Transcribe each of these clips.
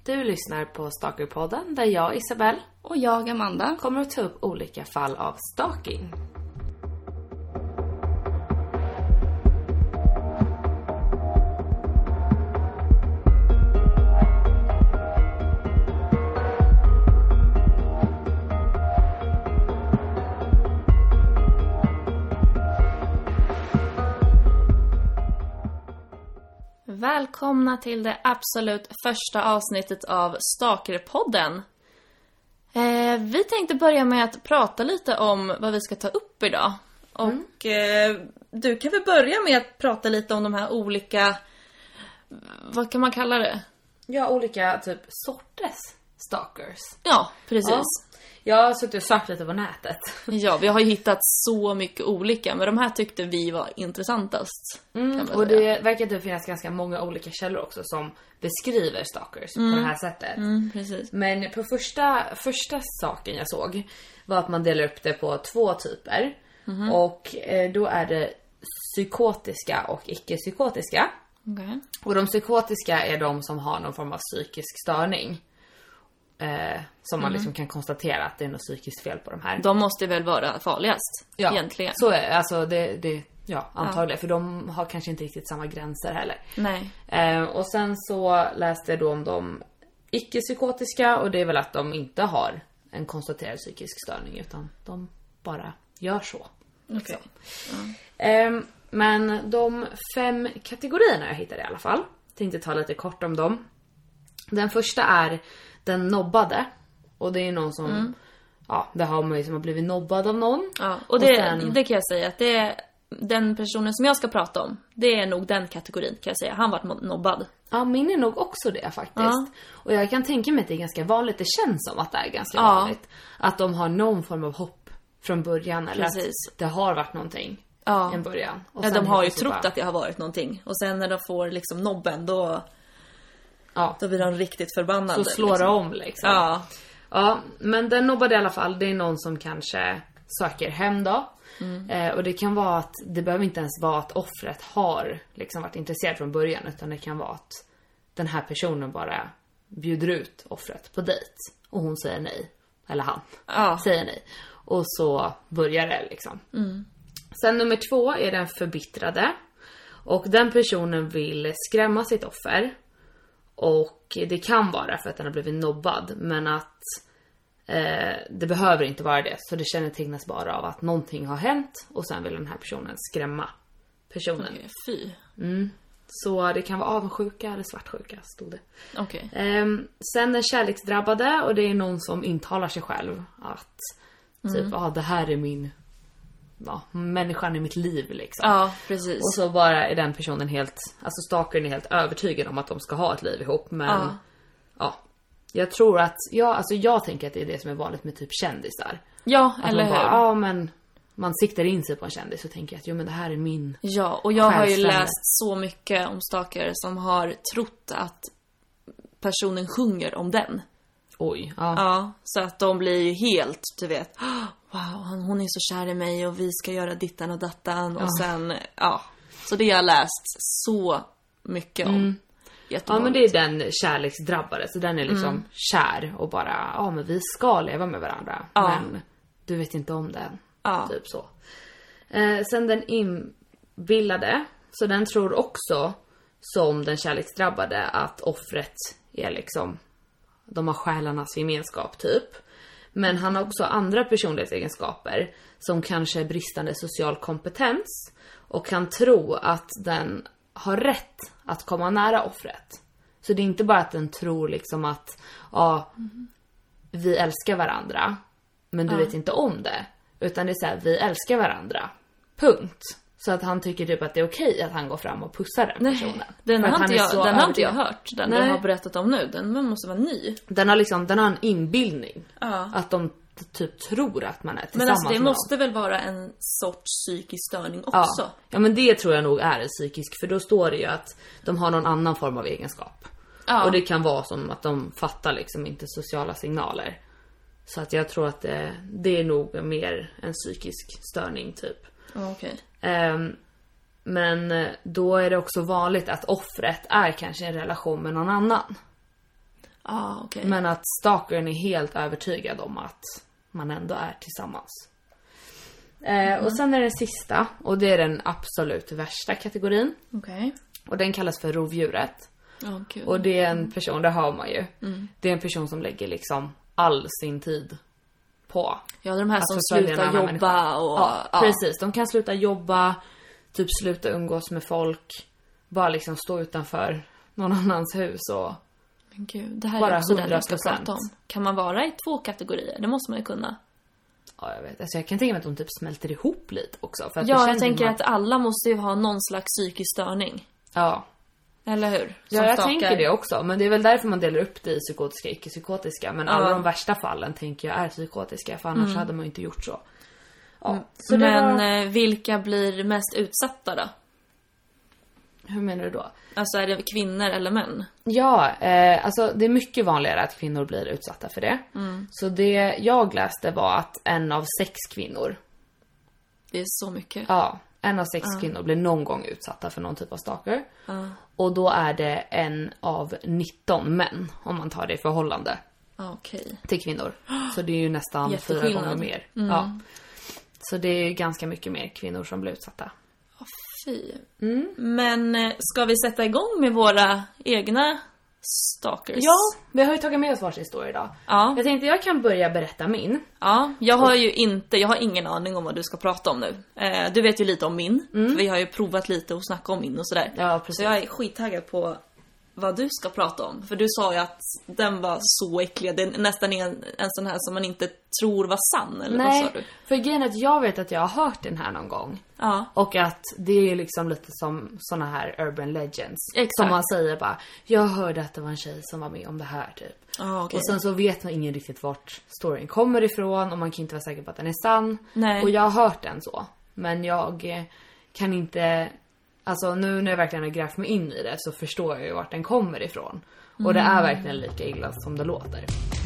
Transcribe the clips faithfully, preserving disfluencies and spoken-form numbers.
Du lyssnar på Stalkerpodden där jag, Isabelle och jag, Amanda, kommer att ta upp olika fall av stalking. Välkomna till det absolut första avsnittet av Stalkerpodden. Eh, vi tänkte börja med att prata lite om vad vi ska ta upp idag. Och mm. eh, du kan väl börja med att prata lite om de här olika, vad kan man kalla det? Ja, olika typ sorters stalkers. Ja, precis. Ja. Jag har suttit och sökt lite på nätet. Ja, vi har ju hittat så mycket olika, men de här tyckte vi var intressantast. Mm, kan man och säga. det verkar att det finnas ganska många olika källor också som beskriver stalkers Mm. på det här sättet. Mm, precis. Men på första, första saken jag såg var att man delar upp det på två typer. Mm. Och eh, då är det psykotiska och icke-psykotiska. Okay. Och de psykotiska är de som har någon form av psykisk störning. Eh, som man Mm. liksom kan konstatera att det är något psykiskt fel på de här. De måste väl vara farligast, Ja, egentligen. så är alltså det, det ja, antagligen. Ja. För de har kanske inte riktigt samma gränser heller. Nej. Eh, och sen så läste jag då om de icke-psykotiska. Och det är väl att de inte har en konstaterad psykisk störning. Utan de bara gör så. Okej. Okay. Ja. Eh, men de fem kategorierna jag hittade i alla fall. Tänkte ta lite kort om dem. Den första är den nobbade. Och det är någon som mm. ja, det har man ju som har blivit nobbad av någon. Ja, och det, och sen, det kan jag säga att det är den personen som jag ska prata om. Det är nog den kategorin, kan jag säga. Han var nobbad. Ja, min är nog också det faktiskt. Ja. Och jag kan tänka mig att det är ganska vanligt. Det känns som att det är ganska ja. vanligt. Att de har någon form av hopp från början. Eller Precis. att det har varit någonting ja. i en början. Och ja, de har ju trott bara... att det har varit någonting. Och sen när de får liksom nobben, då... Ja. Då blir de riktigt förbannade. Så slår liksom. det om liksom. Ja. Ja, men den nobbade i alla fall. Det är någon som kanske söker hem då. Mm. Eh, och det kan vara att det behöver inte ens vara att offret har liksom varit intresserad från början. Utan det kan vara att den här personen bara bjuder ut offret på dejt. Och hon säger nej. Eller han ja. säger nej. Och så börjar det liksom. Mm. Sen nummer två är den förbittrade. Och den personen vill skrämma sitt offer. Och det kan vara för att den har blivit nobbad. Men att eh, det behöver inte vara det. Så det kännetecknas bara av att någonting har hänt. Och sen vill den här personen skrämma personen. Okay, fy. Mm. Så det kan vara avundsjuka eller svartsjuka, stod det. Okay. Eh, sen den kärleksdrabbade. Och det är någon som intalar sig själv att mm. typ, ah, det här är min... Ja, människan i mitt liv liksom. Ja, precis. Och så bara är den personen helt, alltså stalkern är helt övertygad om att de ska ha ett liv ihop. Men ja, ja jag tror att, ja, alltså jag tänker att det är det som är vanligt med typ kändisar. Ja, att eller hur? hur? Ja, men man siktar in sig på en kändis och tänker att jo men det här är min. Ja, och jag har ju läst så mycket om stalker som har trott att personen sjunger om den. Oj, ja. Ja, så att de blir ju helt, du vet, wow, hon är så kär i mig och vi ska göra dittan och dattan. Ja. Och sen, ja, så det har jag läst så mycket om. Mm. Ja, men det är den kärleksdrabbade. Så den är liksom mm. kär och bara, ja men vi ska leva med varandra. Ja. Men du vet inte om den. Ja. Typ så. Eh, sen den inbillade. Så den tror också, som den kärleksdrabbade, att offret är liksom, de har själarnas gemenskap typ. Men han har också andra personlighetsegenskaper som kanske är bristande social kompetens och kan tro att den har rätt att komma nära offret. Så det är inte bara att den tror liksom att ja, vi älskar varandra men du ja. vet inte om det. Utan det är så här, vi älskar varandra. Punkt. Så att han tycker typ att det är okej att han går fram och pussar den personen. Nej, den har, inte jag, den har inte jag hört. Den Nej. du har berättat om nu. Den måste vara ny. Den har liksom, den har en inbildning. Ja. Att de typ tror att man är tillsammans. Men alltså det med måste någon. väl vara en sorts psykisk störning också? Ja. ja, men det tror jag nog är en psykisk. För då står det ju att de har någon annan form av egenskap. Ja. Och det kan vara som att de fattar liksom inte sociala signaler. Så att jag tror att det, det är nog mer en psykisk störning typ. Okej. Okay. Um, men då är det också vanligt att offret är kanske i en relation med någon annan. Ah, okej. Men att stalkern är helt övertygad om att man ändå är tillsammans. Eh, Mm. och sen är den sista, och det är den absolut värsta kategorin. Okej. Och den kallas för rovdjuret. Ja, kul. Och det är en person, det hör man ju. Mm. Det är en person som lägger liksom all sin tid på. Ja, de här att som förfölja en slutar annan jobba människa. och... Ja, precis. De kan sluta jobba, typ sluta umgås med folk. Bara liksom stå utanför någon annans hus och... Men gud, det här Bara är också den jag ska hundra procent. prata om. Kan man vara i två kategorier? Det måste man ju kunna. Ja, jag vet. Alltså jag kan tänka mig att de typ smälter ihop lite också. För att det Ja, känns jag tänker som att alla måste ju ha någon slags psykisk störning. Ja. Eller hur? Som Ja, jag stakar. tänker det också. Men det är väl därför man delar upp det i psykotiska och icke-psykotiska. Men Ja. alla de värsta fallen tänker jag är psykotiska. För annars Mm. hade man ju inte gjort så. Ja. Så det Men var... eh, vilka blir mest utsatta då? Hur menar du då? Alltså är det kvinnor eller män? Ja, eh, alltså det är mycket vanligare att kvinnor blir utsatta för det. Mm. Så det jag läste var att en av sex kvinnor, Det är så mycket. ja, en av sex kvinnor blir någon gång utsatta för någon typ av stalker. Ja. Och då är det en av nitton män, om man tar det i förhållande Ah, okej. till kvinnor. Så det är ju nästan fyra Jätteskillnad. gånger mer. Mm. Ja. Så det är ganska mycket mer kvinnor som blir utsatta. Fy. Mm. Men eh, ska vi sätta igång med våra egna stalkers? Ja, vi har ju tagit med oss varsin historia idag. Ja. Jag tänkte jag kan börja berätta min. Ja, jag har ju inte, jag har ingen aning om vad du ska prata om nu. Eh, du vet ju lite om min, för vi har ju provat lite och snacka om min och sådär. Ja, precis. Så jag är skittaggad på vad du ska prata om. För du sa ju att den var så äcklig, det är nästan en, en sån här som man inte tror var sann, eller vad sa Nej, du? för grejen är att jag vet att jag har hört den här någon gång. Ja. Och att det är liksom lite som såna här urban legends. Exakt. Som man säger bara, jag hörde att det var en tjej som var med om det här typ. Ah, okej. Och sen så vet man ingen riktigt vart storyn kommer ifrån och man kan inte vara säker på att den är sann. Nej. Och jag har hört den så. Men jag eh, kan inte, alltså nu när jag verkligen har grävt mig in i det så förstår jag ju vart den kommer ifrån. Och det är verkligen lika illa som det låter.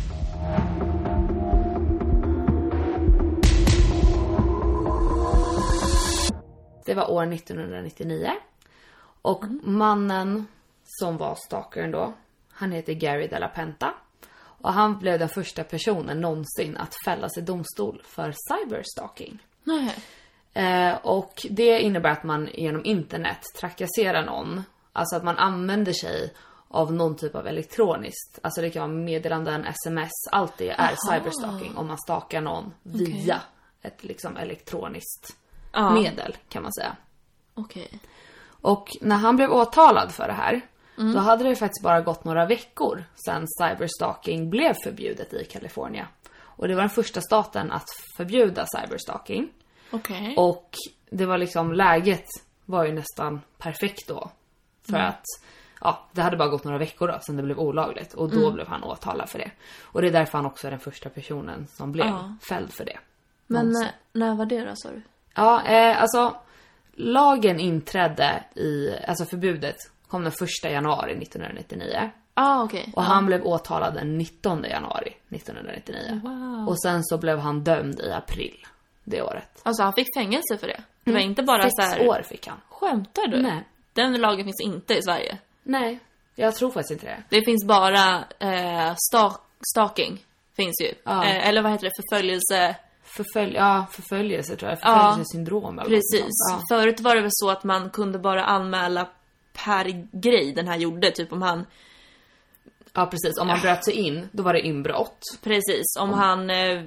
Det var år nittonhundranittionio. Och mannen som var stalkern då, han heter Gary de la Penta. Och han blev den första personen någonsin att fällas i domstol för cyberstalking. Nej. Eh, och det innebär att man genom internet trakasserar någon. Alltså att man använder sig av någon typ av elektroniskt. Alltså det kan vara meddelanden, sms, allt det är cyberstalking. Om man stalkar någon via ett liksom elektroniskt Ja. medel kan man säga. Okej. Och när han blev åtalad för det här, då hade det faktiskt bara gått några veckor sedan cyberstalking blev förbjudet i Kalifornien. Och det var den första staten att förbjuda cyberstalking. Okej. Och det var liksom, läget var ju nästan perfekt då. För att, ja, det hade bara gått några veckor då sedan det blev olagligt. Och då blev han åtalad för det. Och det är därför han också är den första personen som blev Ja. fälld för det. Men Någonsin. eh, när var det då, sa du? Ja, eh, alltså lagen inträdde i, alltså förbudet kom den första januari nittonhundranittionio. Ah, okej. Och han blev åtalad den nittonde januari nittonhundranittionio. Wow. Och sen så blev han dömd i april det året. Alltså han fick fängelse för det? Det var inte bara Sex så här... år fick han. Skämtar du? Nej. Den lagen finns inte i Sverige. Nej, jag tror faktiskt inte det. Det finns bara eh, sta- stalking. Finns ju. Ja. Eh, eller vad heter det? Förföljelse. Förfölj, ja, förföljelse tror jag. Ja. Förföljelsesyndrom eller Precis. något sånt. Förut var det väl så att man kunde bara anmäla per grej den här gjorde. Typ om han... Ja. ja, precis. Om man bröt sig in, då var det inbrott. Precis. Om han eh,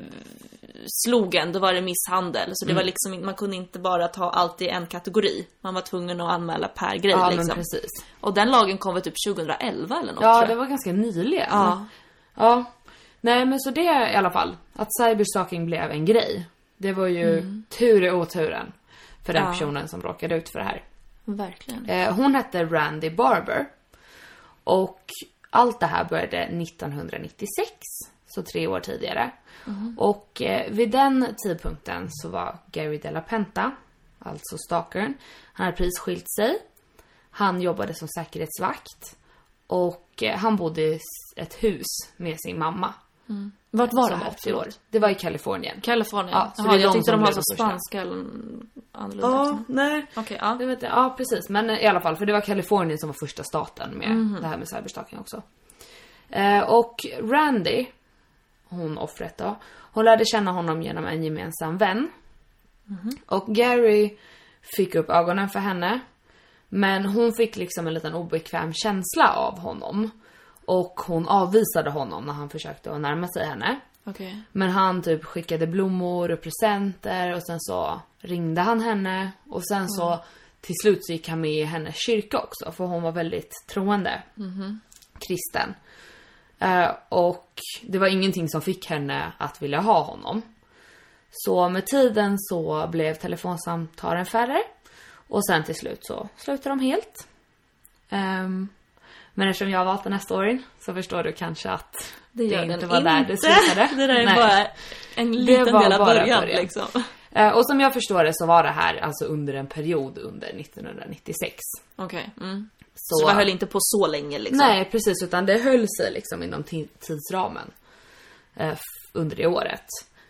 slog en, då var det misshandel. Så det Mm. var liksom, man kunde inte bara ta allt i en kategori. Man var tvungen att anmäla per grej Ja, liksom. men precis. Och den lagen kom väl typ tjugoelva eller något, Ja, tror jag. det var ganska nyligen. Ja. Ja. Nej, men så det i alla fall. Att cyberstalking blev en grej. Det var ju tur i oturen för den Ja. personen som råkade ut för det här. Verkligen. Eh, hon hette Randy Barber. Och allt det här började nittonhundranittiosex. Så tre år tidigare. Och eh, vid den tidpunkten så var Gary de la Penta, alltså stalkern, han hade precis skilt sig. Han jobbade som säkerhetsvakt. Och eh, han bodde i ett hus med sin mamma. Vart var det Som här? åttio år. Det var i Kalifornien. Kalifornien? Ja, så Jaha, det är jag de tyckte som de har blev så de första. spanska eller annorlunda. nej. Okej, ja. Jag vet inte, ja precis. Men i alla fall, för det var Kalifornien som var första staten med det här med cyberstalking också. Eh, och Randy, hon offret då, hon lärde känna honom genom en gemensam vän. Mm-hmm. Och Gary fick upp ögonen för henne. Men hon fick liksom en liten obekväm känsla av honom. Och hon avvisade honom när han försökte att närma sig henne. Okay. Men han typ skickade blommor och presenter. Och sen så ringde han henne. Och sen mm. så till slut så gick han med i hennes kyrka också. För hon var väldigt troende. Mm-hmm. Kristen. Uh, och det var ingenting som fick henne att vilja ha honom. Så med tiden så blev telefonsamtalen färre. Och sen till slut så slutade de helt. Um, men eftersom jag har valt den här storyn så förstår du kanske att det, det inte var inte. där det slutade. Det där är Nej. bara en liten del av början, början. Liksom. Uh, och som jag förstår det så var det här alltså under en period under nittonhundranittiosex. Okej. Okay. Mm. Så, så det höll inte på så länge liksom? Nej, precis. Utan det höll sig liksom inom t- tidsramen uh, under det året.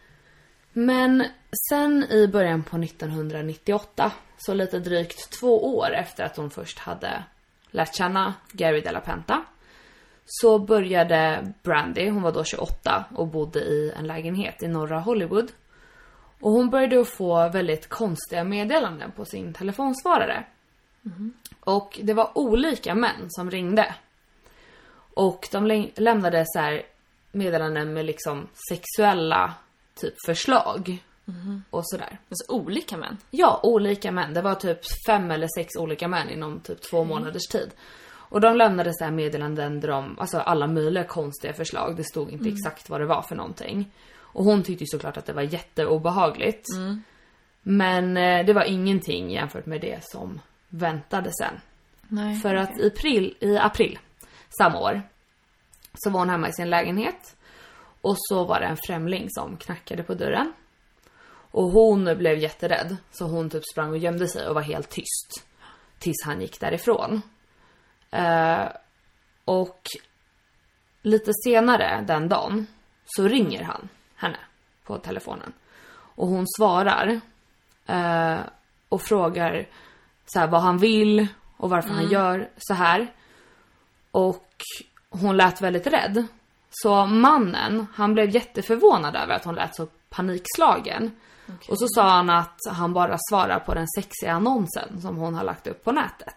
Men sen i början på nittonhundranittioåtta, så lite drygt två år efter att hon först hade lärt känna Gary de la Penta, så började Brandy, hon var då tjugoåtta och bodde i en lägenhet i norra Hollywood. Och hon började att få väldigt konstiga meddelanden på sin telefonsvarare. Mm. Och det var olika män som ringde. Och de lä- lämnade så här meddelanden med liksom sexuella typ förslag. Mm. Och sådär. Alltså olika män? Ja, olika män. Det var typ fem eller sex olika män inom typ två mm. månaders tid. Och de lämnade så här meddelanden där de, alltså alla möjliga konstiga förslag. Det stod inte mm. exakt vad det var för någonting. Och hon tyckte ju såklart att det var jätteobehagligt. Mm. Men eh, det var ingenting jämfört med det som väntade sen. Nej, för okay. att i april, i april samma år så var hon hemma i sin lägenhet. Och så var det en främling som knackade på dörren. Och hon blev jätterädd. Så hon typ sprang och gömde sig och var helt tyst. Tills han gick därifrån. Uh, och lite senare den dagen så ringer han henne på telefonen. Och hon svarar. Uh, och frågar så här, vad han vill och varför mm. han gör så här. Och hon lät väldigt rädd. Så mannen, han blev jätteförvånad över att hon lät så panikslagen. Okay. Och så sa han att han bara svarar på den sexiga annonsen som hon har lagt upp på nätet.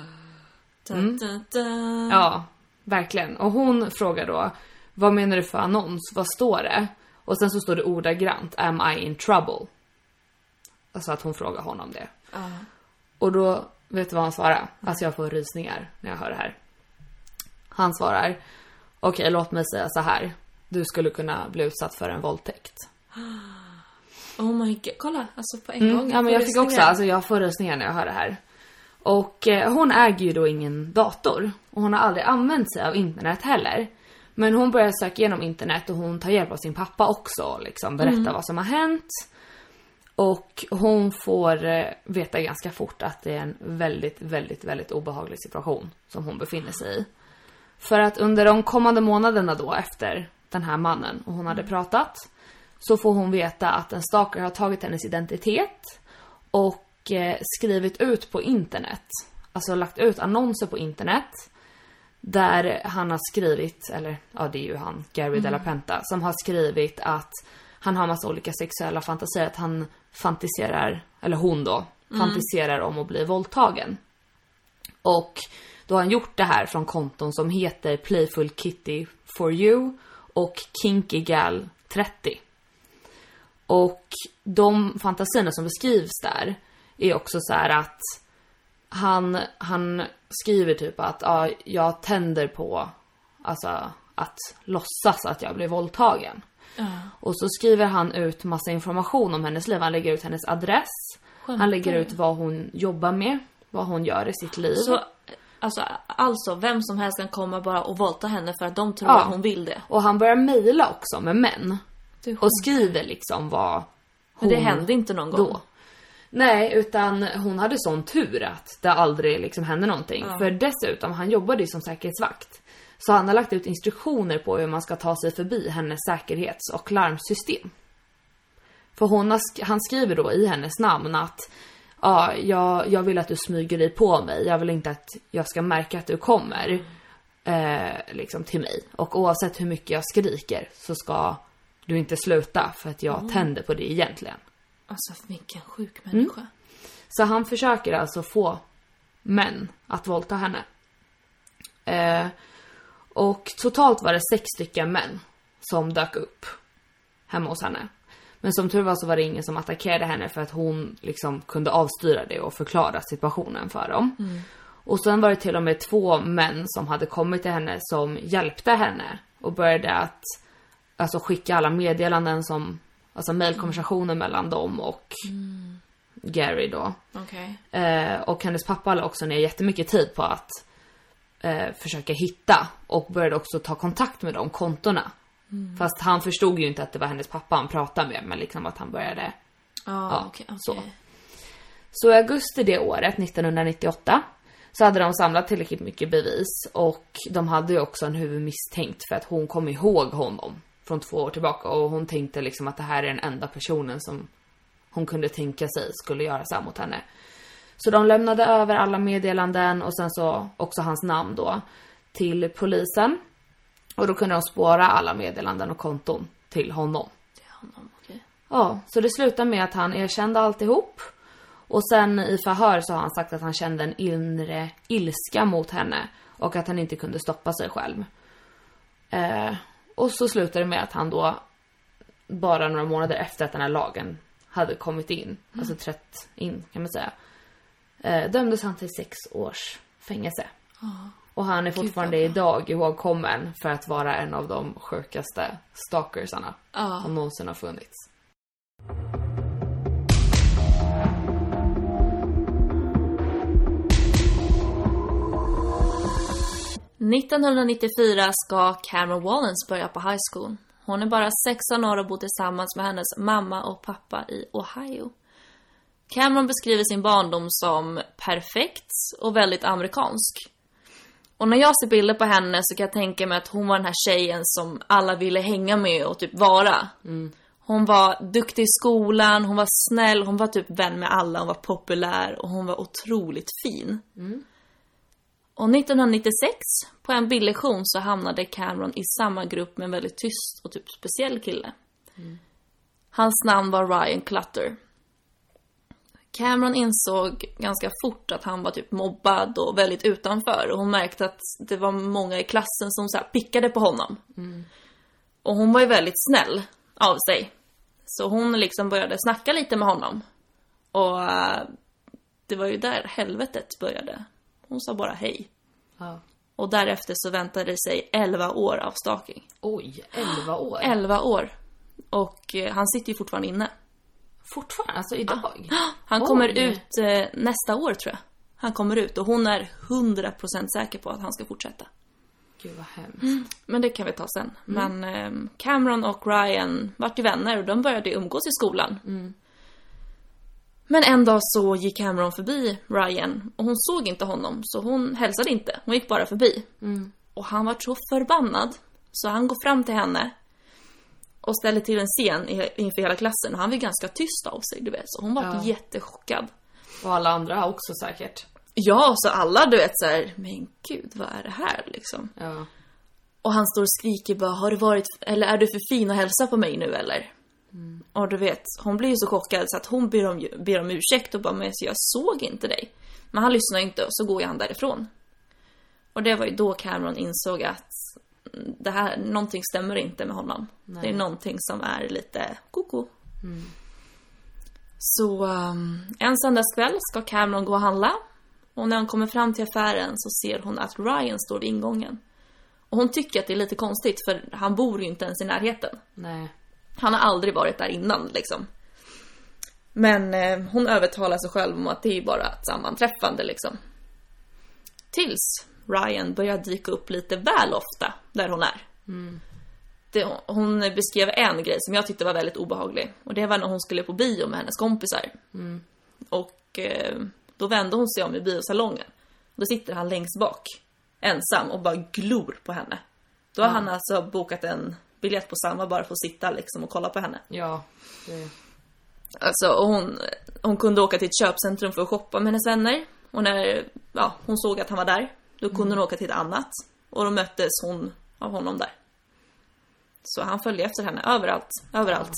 Mm. Da, da, da. Ja, verkligen. Och hon frågar då, vad menar du för annons? Vad står det? Och sen så står det ordagrant, am I in trouble? Alltså att hon frågar honom det. Uh. Och då, vet du vad han svarar? Alltså jag får rysningar när jag hör det här. Han svarar, okej, okay, låt mig säga så här. Du skulle kunna bli utsatt för en våldtäkt. Oh my god, kolla, alltså på en mm, gång. Ja, men jag fick också, alltså jag får rysningar när jag hör det här. Och eh, hon äger ju då ingen dator. Och hon har aldrig använt sig av internet heller. Men hon börjar söka igenom internet och hon tar hjälp av sin pappa också. Liksom berätta mm. vad som har hänt. Och hon får eh, veta ganska fort att det är en väldigt, väldigt, väldigt obehaglig situation som hon befinner sig i. För att under de kommande månaderna då efter den här mannen och hon hade pratat, så får hon veta att en stalker har tagit hennes identitet och eh, skrivit ut på internet. Alltså lagt ut annonser på internet där han har skrivit, eller ja det är ju han, Gary mm. de la Penta, som har skrivit att han har massa olika sexuella fantasier, att han fantiserar, eller hon då, mm. fantiserar om att bli våldtagen. Och då har han gjort det här från konton som heter Playful Kitty for You och Kinky Gal trettio. Och de fantasierna som beskrivs där är också så här att han, han skriver typ att ja, jag tänder på alltså, att låtsas att jag blir våldtagen. Uh. Och så skriver han ut massa information om hennes liv. Han lägger ut hennes adress. Skämtar. Han lägger ut vad hon jobbar med, vad hon gör i sitt liv. Så alltså, alltså vem som helst kan komma bara och våldta henne för att de tror ja. att hon vill det. Och han börjar mejla också med män. Och skriver liksom vad hon... Men det hände inte någon gång. Då. Nej, utan hon hade sån tur att det aldrig liksom hände någonting. Ja. För dessutom, han jobbade ju som säkerhetsvakt. Så han har lagt ut instruktioner på hur man ska ta sig förbi hennes säkerhets- och larmsystem. För hon har, han skriver då i hennes namn att ja, jag, jag vill att du smyger dig på mig. Jag vill inte att jag ska märka att du kommer. eh, liksom till mig. Och oavsett hur mycket jag skriker så ska du inte sluta för att jag mm. tänder på det egentligen. Alltså vilken sjuk människa. Mm. Så han försöker alltså få män att våldta henne. Eh, och totalt var det sex stycken män som dök upp hemma hos henne. Men som tur var så var det ingen som attackerade henne för att hon liksom kunde avstyra det och förklara situationen för dem. Mm. Och sen var det till och med två män som hade kommit till henne som hjälpte henne och började att alltså skicka alla meddelanden som alltså mejlkonversationer mm. mellan dem och mm. Gary då. Okay. Eh, och hennes pappa la också ner jättemycket tid på att eh, försöka hitta och började också ta kontakt med de kontorna. Mm. Fast han förstod ju inte att det var hennes pappa han pratade med, men liksom att han började ah, ja, okay, okay. så. Så i augusti det året, nittonhundranittioåtta, så hade de samlat tillräckligt mycket bevis och de hade ju också en huvudmisstänkt för att hon kom ihåg honom från två år tillbaka och hon tänkte liksom att det här är den enda personen som hon kunde tänka sig skulle göra så här mot henne. Så de lämnade över alla meddelanden och sen så också hans namn då till polisen. Och då kunde de spåra alla meddelanden och konton till honom. Till honom, okej. Okay. Ja, så det slutade med att han erkände alltihop. Och sen i förhör så har han sagt att han kände en inre ilska mot henne. Och att han inte kunde stoppa sig själv. Eh, och så slutade det med att han då, bara några månader efter att den här lagen hade kommit in, mm. alltså trätt in kan man säga, eh, dömdes han till sex års fängelse. Oh. Och han är fortfarande Gud, idag ihågkommen för att vara en av de sjukaste stalkersarna oh. som någonsin har funnits. nittonhundranittiofyra ska Cameron Wallens börja på high school. Hon är bara sexton år och bor tillsammans med hennes mamma och pappa i Ohio. Cameron beskriver sin barndom som perfekt och väldigt amerikansk. Och när jag ser bilder på henne så kan jag tänka mig att hon var den här tjejen som alla ville hänga med och typ vara. Mm. Hon var duktig i skolan, hon var snäll, hon var typ vän med alla, hon var populär och hon var otroligt fin. Mm. Och nittonhundranittiosex på en bildlektion så hamnade Cameron i samma grupp med en väldigt tyst och typ speciell kille. Mm. Hans namn var Ryan Clutter. Cameron insåg ganska fort att han var typ mobbad och väldigt utanför. Och hon märkte att det var många i klassen som så här pickade på honom. Mm. Och hon var ju väldigt snäll av sig. Så hon liksom började snacka lite med honom. Och uh, det var ju där helvetet började. Hon sa bara hej. Ja. Och därefter så väntade det sig elva år av stalking. Oj, elva år? elva år. Och uh, han sitter ju fortfarande inne. Fortfarande? Alltså idag? Ah, han Oj. kommer ut eh, nästa år tror jag. Han kommer ut och hon är hundra procent säker på att han ska fortsätta. Gud vad hemskt. Mm. Men det kan vi ta sen. Mm. Men eh, Cameron och Ryan vart ju vänner och de började umgås i skolan. Mm. Men en dag så gick Cameron förbi Ryan och hon såg inte honom så hon hälsade inte. Hon gick bara förbi. Mm. Och han var så förbannad så han går fram till henne och ställer till en scen inför hela klassen. Och han var ganska tyst av sig, du vet. Så hon var ja. jättechockad. Och alla andra också säkert. Ja, så alla, du vet, så här, men gud, vad är det här, liksom? Ja. Och han står och skriker bara, har du varit, eller är du för fin att hälsa på mig nu, eller? Mm. Och du vet, hon blir ju så chockad så att hon ber om, ber om ursäkt och bara, men jag såg inte dig. Men han lyssnar inte och så går han därifrån. Och det var ju då Cameron insåg att det här, någonting stämmer inte med honom. Nej. Det är någonting som är lite koko. Mm. Så um, en söndagskväll ska Cameron gå och handla. Och när hon kommer fram till affären så ser hon att Ryan står vid ingången. Och hon tycker att det är lite konstigt för han bor ju inte ens i närheten. Nej. Han har aldrig varit där innan liksom. Men eh, hon övertalar sig själv om att det är bara ett sammanträffande liksom. Tills Ryan börjar dyka upp lite väl ofta där hon är. Mm. Det, hon beskrev en grej som jag tyckte var väldigt obehaglig. Och det var när hon skulle på bio med hennes kompisar. Mm. Och eh, då vände hon sig om i biosalongen. Då sitter han längst bak, ensam och bara glor på henne. Då har mm. han alltså bokat en biljett på samma bara för att sitta liksom och kolla på henne. Ja. Det... Alltså, och hon, hon kunde åka till ett köpcentrum för att shoppa med hennes vänner. Och när ja, hon såg att han var där, då kunde mm. hon åka till ett annat. Och då möttes hon av honom där. Så han följde efter henne överallt, överallt.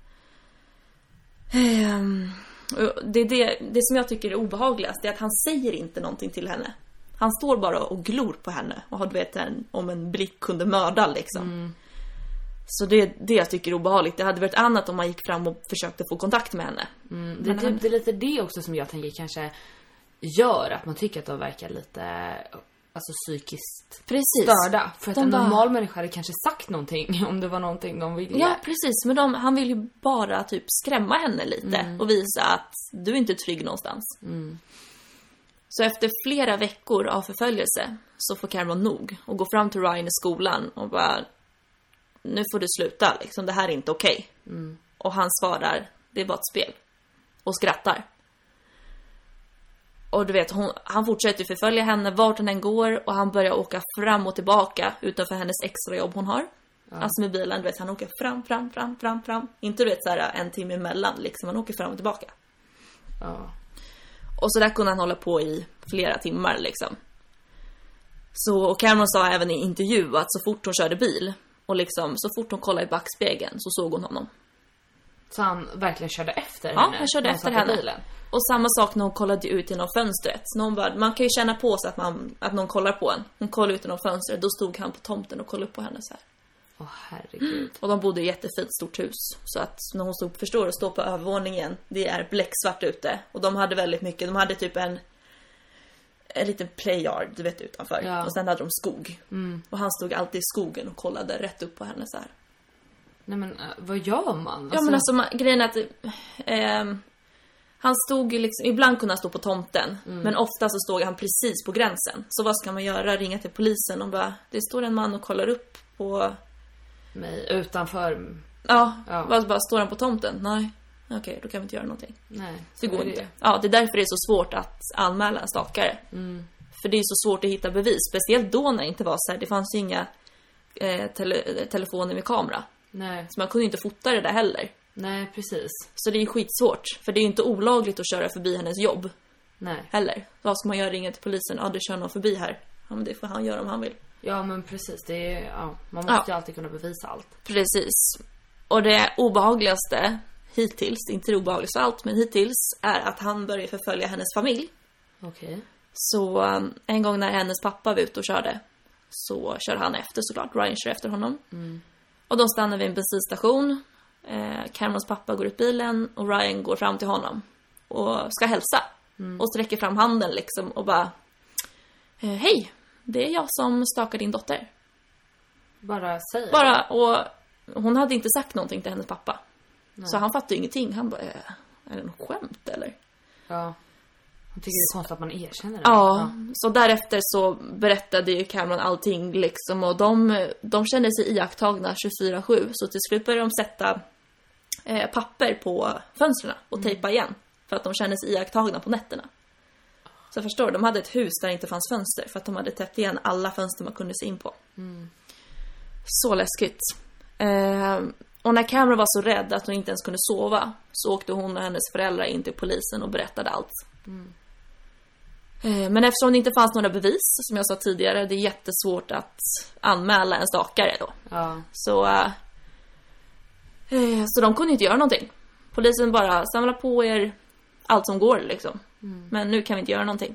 Mm. Det, är det, det som jag tycker är obehagligast är att han säger inte någonting till henne. Han står bara och glor på henne. Och du vet, en, om en brick kunde mörda liksom. Mm. Så det är det jag tycker är obehagligt. Det hade varit annat om man gick fram och försökte få kontakt med henne. Mm, det, det, det är lite det också som jag tänker kanske gör att man tycker att de verkar lite alltså psykiskt precis. störda. För att de en bara... normal människa hade kanske sagt någonting om det var någonting de ville. Ja, precis. Men de, han vill ju bara typ skrämma henne lite. Mm. Och visa att du är inte trygg någonstans. Mm. Så efter flera veckor av förföljelse så får Cameron nog. Och går fram till Ryan i skolan och bara... Nu får du sluta, liksom. Det här är inte okej. Okay. Mm. Och han svarar, det var ett spel. Och skrattar. Och du vet, hon, han fortsätter förfölja henne vart hon än går. Och han börjar åka fram och tillbaka utanför hennes extra jobb hon har. Ja. Alltså med bilen, du vet, han åker fram, fram, fram, fram, fram. Inte du vet, så här, en timme emellan, liksom. Han åker fram och tillbaka. Ja. Och så där kunde han hålla på i flera timmar, liksom. Så, och Cameron sa även i intervju att så fort hon körde bil... Och liksom, så fort hon kollade i backspegeln så såg hon honom. Så han verkligen körde efter ja, henne? Ja, han körde efter henne. Bilen. Och samma sak när hon kollade ut genom fönstret. Någon bara, man kan ju känna på sig att, man, att någon kollar på en. Hon kollade ut genom fönstret, då stod han på tomten och kollade upp på henne så här. Åh, herregud. Och de bodde i ett jättefint stort hus. Så att när hon stod, förstår du, stå på övervåningen, det är bläcksvart ute. Och de hade väldigt mycket, de hade typ en... En liten playyard, du vet, utanför. Ja. Och sen hade de skog. Mm. Och han stod alltid i skogen och kollade rätt upp på henne så här. Nej men, uh, vad gör man? Alltså... Ja men alltså, man, grejen är att... Eh, han stod ju liksom... Ibland kunde han stå på tomten. Mm. Men ofta så stod han precis på gränsen. Så vad ska man göra? Ringa till polisen och bara... Det står en man och kollar upp på... Mig utanför... Ja, ja. Bara, bara står han på tomten? Nej. Okej, okay, då kan vi inte göra någonting. Nej, det går det. inte. Ja, det är därför det är så svårt att anmäla en stalkare. Mm. För det är så svårt att hitta bevis. Speciellt då när det inte var så här. Det fanns ju inga eh, tele- telefoner med kamera. Nej. Så man kunde inte fota det där heller. Nej, precis. Så det är skitsvårt. För det är ju inte olagligt att köra förbi hennes jobb. Nej. Heller. Vad ska man göra? Ringa till polisen? Ja, det kör någon förbi här. Ja, men det får han göra om han vill. Ja, men precis. Det är, ja, man måste ja. ju alltid kunna bevisa allt. Precis. Och det obehagligaste... Hittills, inte det obehagligt allt, men hittills är att han börjar förfölja hennes familj. Okej. Okay. Så um, en gång när hennes pappa var ute och körde så kör han efter såklart. Ryan kör efter honom. Mm. Och de stannar vid en bensinstation. Eh, Camerons pappa går ut bilen och Ryan går fram till honom och ska hälsa. Mm. Och sträcker fram handen liksom och bara eh, hej, det är jag som stakar din dotter. Bara säger Bara, och hon hade inte sagt någonting till hennes pappa. Nej. Så han fattade ingenting. Han bara, är det något skämt eller? Ja. Han tycker det är konstigt att man erkänner det. Ja, ja, så därefter så berättade ju Cameron allting liksom. Och de, de kände sig iakttagna tjugofyra sju. Så till slut började de sätta eh, papper på fönstren och mm. tejpa igen. För att de kände sig iakttagna på nätterna. Så jag förstår, de hade ett hus där det inte fanns fönster. För att de hade täppt igen alla fönster man kunde se in på. Mm. Så läskigt. Eh, och när Cameron var så rädd att hon inte ens kunde sova, så åkte hon och hennes föräldrar in till polisen och berättade allt. Mm. Eh, men eftersom det inte fanns några bevis, som jag sa tidigare, det är jättesvårt att anmäla en stalkare då. Ja. Så, eh, så de kunde inte göra någonting. Polisen bara samlar på er allt som går liksom. Mm. Men nu kan vi inte göra någonting.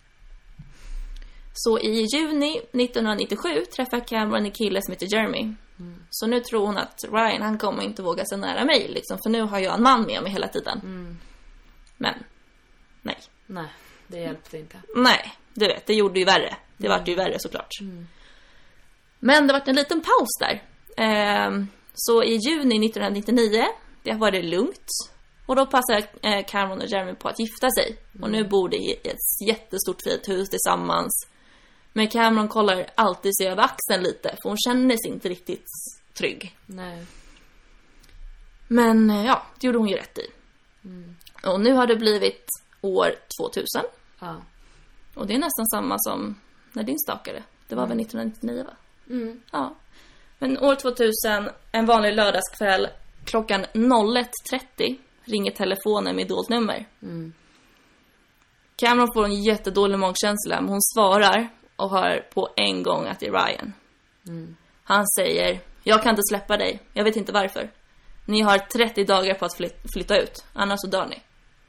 Så i juni nittonhundranittiosju träffar Cameron en kille som heter Jeremy. Mm. Så nu tror hon att Ryan, han kommer inte våga sig nära mig liksom, för nu har jag en man med mig hela tiden. Mm. Men nej. Nej, det hjälpte inte. Nej, du vet, det gjorde ju värre. Det mm. var ju värre såklart. Mm. Men det var en liten paus där. Ehm, så i juni nittonhundranittionio, det var det lugnt. Och då passade eh, Cameron och Jeremy på att gifta sig. Mm. Och nu bor de i ett jättestort fint hus tillsammans. Men Cameron kollar alltid sig över axeln lite, för hon känner sig inte riktigt trygg. Nej. Men ja, det gjorde hon ju rätt i. Mm. Och nu har det blivit år tvåtusen. Ja. Och det är nästan samma som när din stakade. Det var mm. väl nittonhundranittionio, va? Mm. Ja. Men år tvåtusen, en vanlig lördagskväll, klockan ett trettio ringer telefonen med dolt nummer. Mm. Cameron får en jättedålig magkänsla, men hon svarar. och hör på en gång att det är Ryan. Mm. Han säger, jag kan inte släppa dig, jag vet inte varför. Ni har trettio dagar på att fly- flytta ut, annars så dör ni.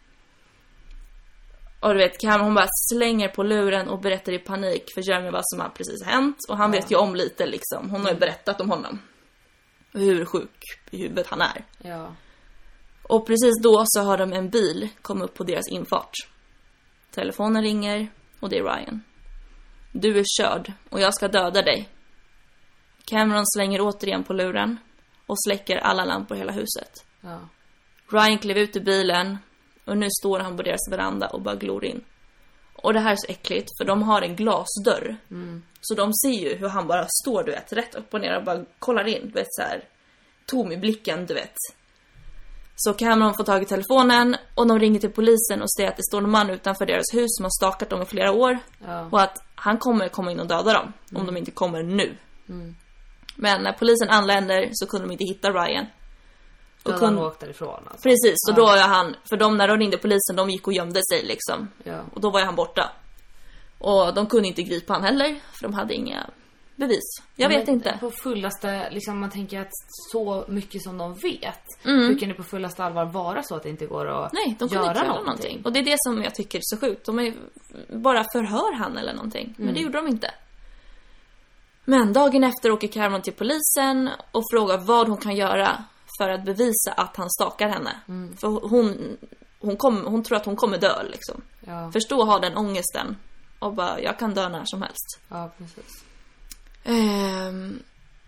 Och du vet, Cameron hon bara slänger på luren och berättar i panik för Jeremy vad som har precis hänt. Och han ja. vet ju om lite liksom, hon har ju berättat om honom. Hur sjuk i huvudet han är. Ja. Och precis då så har de en bil komma upp på deras infart. Telefonen ringer och det är Ryan. Du är körd och jag ska döda dig. Cameron slänger återigen på luren och släcker alla lampor i hela huset. Ja. Ryan klev ut ur bilen och nu står han på deras veranda och bara glor in. Och det här är så äckligt för de har en glasdörr. Mm. Så de ser ju hur han bara står, du vet, rätt upp och ner och bara kollar in, du vet, så här tom i blicken, du vet. Så Cameron får tag i telefonen och de ringer till polisen och säger att det står en man utanför deras hus som har stakat dem i flera år. Ja. Och att han kommer komma in och döda dem om mm. de inte kommer nu. Mm. Men när polisen anländer så kunde de inte hitta Ryan. Och då kunde han åkt därifrån alltså. Precis, så ja. då var han, för de när de ringde polisen, de gick och gömde sig liksom. Ja. Och då var han borta. Och de kunde inte gripa han heller, för de hade inga bevis. Jag men vet inte. På fullaste, liksom man tänker att så mycket som de vet, mm. hur kan det på fullaste allvar vara så att det inte går att Nej, de kunde göra inte göra någonting. någonting. Och det är det som jag tycker är så sjukt. De är bara förhör han eller någonting. Mm. Men det gjorde de inte. Men dagen efter åker Cameron till polisen och frågar vad hon kan göra för att bevisa att han stakar henne. Mm. För hon, hon, kom, hon tror att hon kommer dö liksom. Ja. Förstå ha den ångesten. Och bara, jag kan dö när som helst. Ja, precis. Ehm,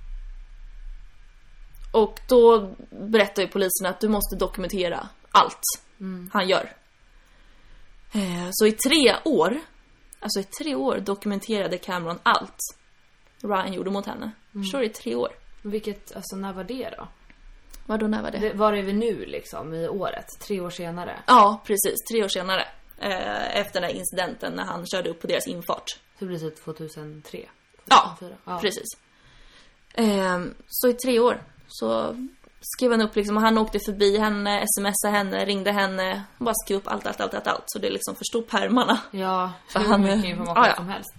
och då berättar ju polisen att du måste dokumentera allt mm. han gör. Ehm, så i tre år, alltså i tre år dokumenterade Cameron allt Ryan gjorde mot henne. Mm. Förstår du, i tre år. Vilket, alltså när var det då? Vadå, när var det? det var är vi nu liksom, i året? Tre år senare? Ja, precis. Tre år senare. Eh, efter den här incidenten när han körde upp på deras infart. Så blir det tjugohundratre? Ja, ja, precis. Eh, så i tre år så skrev han upp liksom, och han åkte förbi henne, smsade henne, ringde henne, bara skrev upp allt, allt, allt, allt, allt. Så det liksom förstod pärmarna. Ja, för hur mycket information ja, ja. som helst.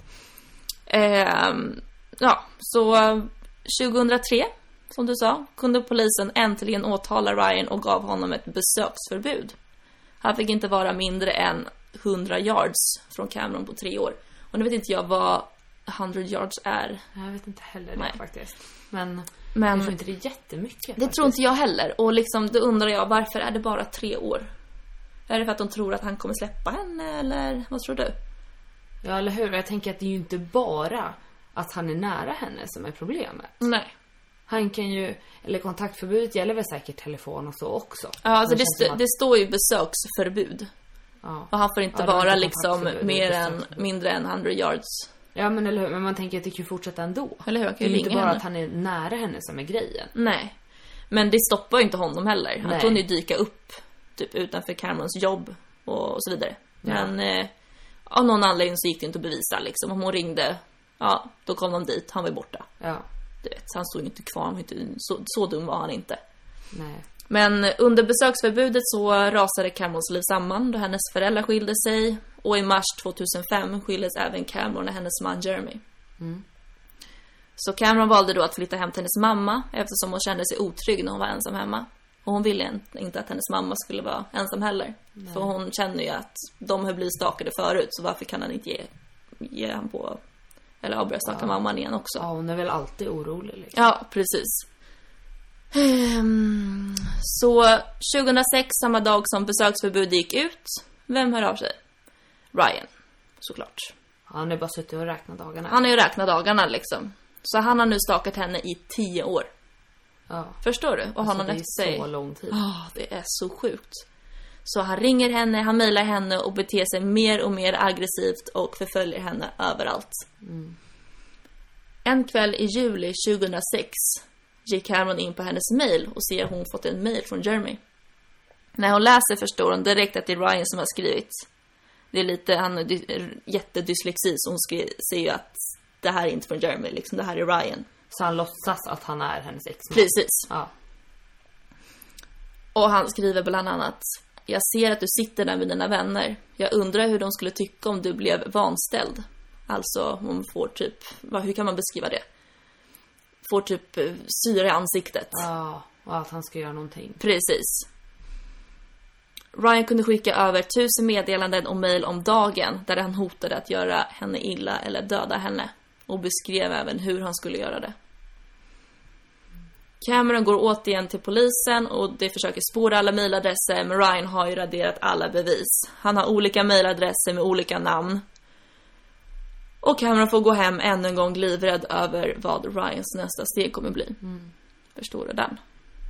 Eh, ja, så tjugohundratre, som du sa, kunde polisen äntligen åtala Ryan och gav honom ett besöksförbud. Han fick inte vara mindre än hundra yards från Cameron på tre år. Och nu vet inte jag vad hundra yards är. Jag vet inte heller det. Nej. Faktiskt. Men, Men jag tror inte det är jättemycket. Det faktiskt. tror inte jag heller. Och liksom, då undrar jag, varför är det bara tre år? Är det för att de tror att han kommer släppa henne, eller vad tror du? Ja, eller hur? Jag tänker att det är ju inte bara att han är nära henne som är problemet. Nej. Han kan ju, eller kontaktförbudet gäller väl säkert telefon och så också. Ja, alltså det, st- att... det står ju besöksförbud. Ja. Och han får inte ja, vara liksom mer än, mindre än hundra yards. Ja, men eller hur? Men man tänker att det kan ju fortsätta ändå. Eller hur? Han kan det är ju inte bara henne. Att han är nära henne som är grejen. Nej. Men det stoppar ju inte honom heller. Han Nej. kunde ju dyka upp typ utanför Camerons jobb och, och så vidare. Ja. Men eh, av någon anledning så gick det inte att bevisa liksom. Om hon ringde, ja, då kom de dit. Han var borta. Ja. Du vet, han stod inte kvar. Han var inte, så, så dum var han inte. Nej. Men under besöksförbudet så rasade Camerons liv samman då hennes föräldrar skilde sig. Och i mars tjugohundrafem skildes även Cameron och hennes man Jeremy. Mm. Så Cameron valde då att flytta hem till hennes mamma eftersom hon kände sig otrygg när hon var ensam hemma. Och hon ville inte att hennes mamma skulle vara ensam heller. Nej. För hon känner ju att de har blivit stakade förut, så varför kan han inte ge, ge han på, eller avbörja staka ja. mamman igen också. Ja, hon är väl alltid orolig liksom. Ja, precis. Um, så tjugohundrasex, samma dag som besöksförbudet gick ut, vem hör av sig? Ryan, såklart. Han har bara suttit och räknat dagarna. Han har ju räknat dagarna liksom. Så han har nu stakat henne i tio år. Ja. Förstår du? Och alltså, har någon det är efter sig. Så lång tid. Oh, det är så sjukt. Så han ringer henne, han mejlar henne och beter sig mer och mer aggressivt och förföljer henne överallt. Mm. En kväll i juli tjugohundrasex gick Cameron in på hennes mejl och ser att hon fått en mejl från Jeremy. När hon läser förstår hon direkt att det är Ryan som har skrivit. Det är lite, han har jättedyslexi, så hon skri, ser ju att det här är inte från Jeremy, liksom, det här är Ryan. Så han låtsas att han är hennes exman. Precis. Ja. Och han skriver bland annat: jag ser att du sitter där med dina vänner. Jag undrar hur de skulle tycka om du blev vanställd. Alltså hon får typ, vad, hur kan man beskriva det? Får typ syra i ansiktet. Ja, och att han ska göra någonting. Precis. Ryan kunde skicka över tusen meddelanden och mejl om dagen där han hotade att göra henne illa eller döda henne. Och beskrev även hur han skulle göra det. Cameron går återigen till polisen och de försöker spåra alla mejladresser, men Ryan har ju raderat alla bevis. Han har olika mejladresser med olika namn. Och Cameron får gå hem ännu en gång livrädd över vad Ryans nästa steg kommer bli. Mm. Förstår du den?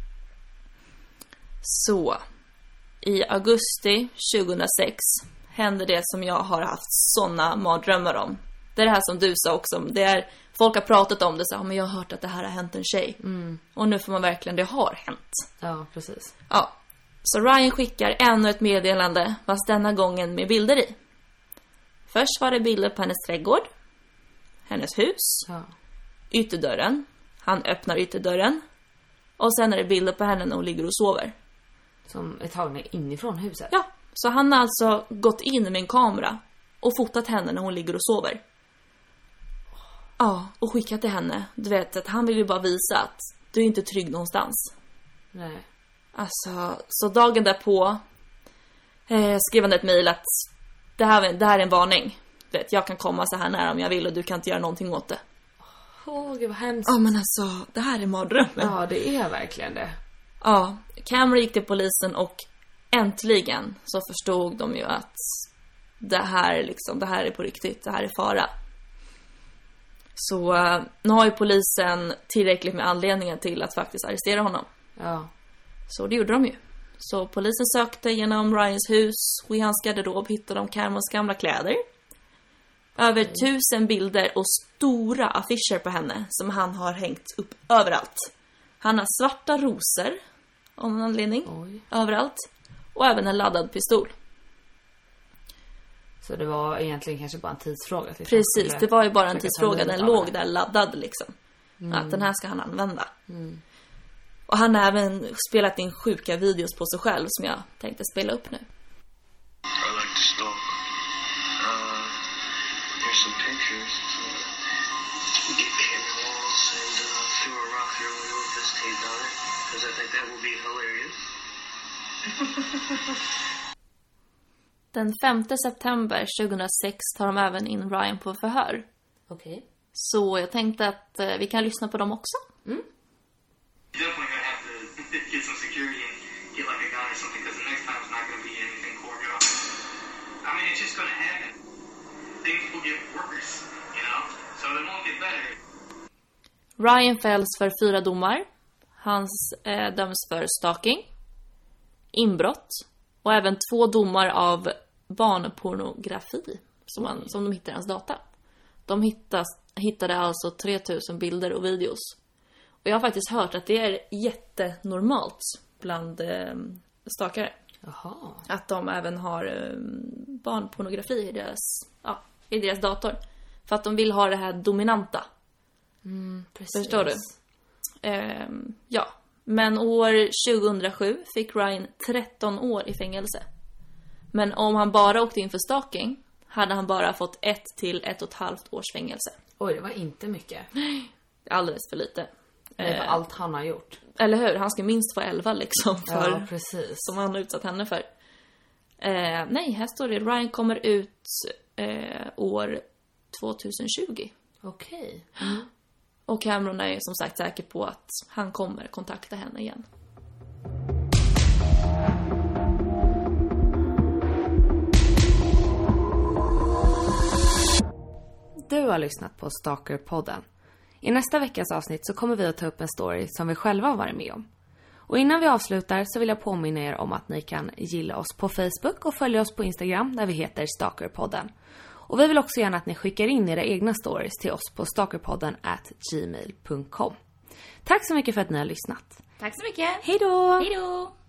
Så, i augusti tjugohundrasex händer det som jag har haft såna mardrömmar om. Det är det här som du sa också. Det är, folk har pratat om det så, men jag har hört att det här har hänt en tjej. Mm. Och nu får man verkligen, det har hänt. Ja, precis. Ja, så Ryan skickar ännu ett meddelande, fast denna gången med bilder i. Först var det bilder på hennes trädgård, hennes hus, Ja. ytterdörren. Han öppnar ytterdörren. Och sen är det bilder på henne när hon ligger och sover. Som är tagna inifrån huset. Ja, så han har alltså gått in med en kamera och fotat henne när hon ligger och sover. Ja, och skickat till henne. Du vet att han vill ju bara visa att du är inte trygg någonstans. Nej. Alltså, så dagen därpå eh, skrev han ett mejl att det här, det här är en varning. Du vet, jag kan komma så här nära om jag vill och du kan inte göra någonting åt det. Åh, gud vad hemskt. Ja, men alltså, det här är mardrömmen. Ja, det är verkligen det. Ja, Cameron gick till polisen och äntligen så förstod de ju att det här, liksom, det här är på riktigt, det här är fara. Så uh, nu har ju polisen tillräckligt med anledningar till att faktiskt arrestera honom. Ja. Så det gjorde de ju. Så polisen sökte genom Ryans hus och i hans garderob hittade de Camerons gamla kläder. Över mm. tusen bilder och stora affischer på henne som han har hängt upp överallt. Han har svarta rosor av någon anledning. Oj. Överallt. Och även en laddad pistol. Så det var egentligen kanske bara en tidsfråga. Precis, det var ju bara en tidsfråga. Den låg det. där laddad liksom. Mm. Att den här ska han använda. Mm. Och han har även spelat in sjuka videos på sig själv som jag tänkte spela upp nu. I like to stalk. Uh, there's some pictures. We get camera walls and uh, throw a rock here and we'll this tape on it. Because I think that will be hilarious. Den femte september tjugohundrasex tar de även in Ryan på förhör. Okej. Okay. Så jag tänkte att eh, vi kan lyssna på dem också. Mm. Definitely gonna have to get some security and get like a gun or something because the next time it's not gonna be anything cordial. I mean, it's just gonna happen. Things will get worse, you know, so they won't get better. Ryan fälls för fyra domar. Hans eh, döms för stalking, inbrott och även två domar av barnpornografi som, man, som de hittade i hans data. De hittas, hittade alltså tre tusen bilder och videos. Och jag har faktiskt hört att det är jättenormalt bland eh, stalkare. Jaha. Att de även har eh, barnpornografi i deras, ja, i deras dator. För att de vill ha det här dominanta. Mm, precis. Förstår du? Eh, ja. Men år tjugohundrasju fick Ryan tretton år i fängelse. Men om han bara åkte in för stalking hade han bara fått ett till ett och ett halvt års fängelse. Oj, det var inte mycket. Alldeles för lite. Det är Eh, allt han har gjort. Eller hur? Han ska minst få elva liksom. För, Ja, precis. som han har utsatt henne för. Eh, nej, här står det. Ryan kommer ut eh, år tjugohundratjugo. Okej. Okay. Mm. Och Cameron är som sagt säker på att han kommer kontakta henne igen. Du har lyssnat på Stalker-podden. I nästa veckas avsnitt så kommer vi att ta upp en story som vi själva har varit med om. Och innan vi avslutar så vill jag påminna er om att ni kan gilla oss på Facebook och följa oss på Instagram där vi heter Stalker-podden. Och vi vill också gärna att ni skickar in era egna stories till oss på stalkerpodden at gmail punkt com. Tack så mycket för att ni har lyssnat. Tack så mycket. Hej då! Hej då!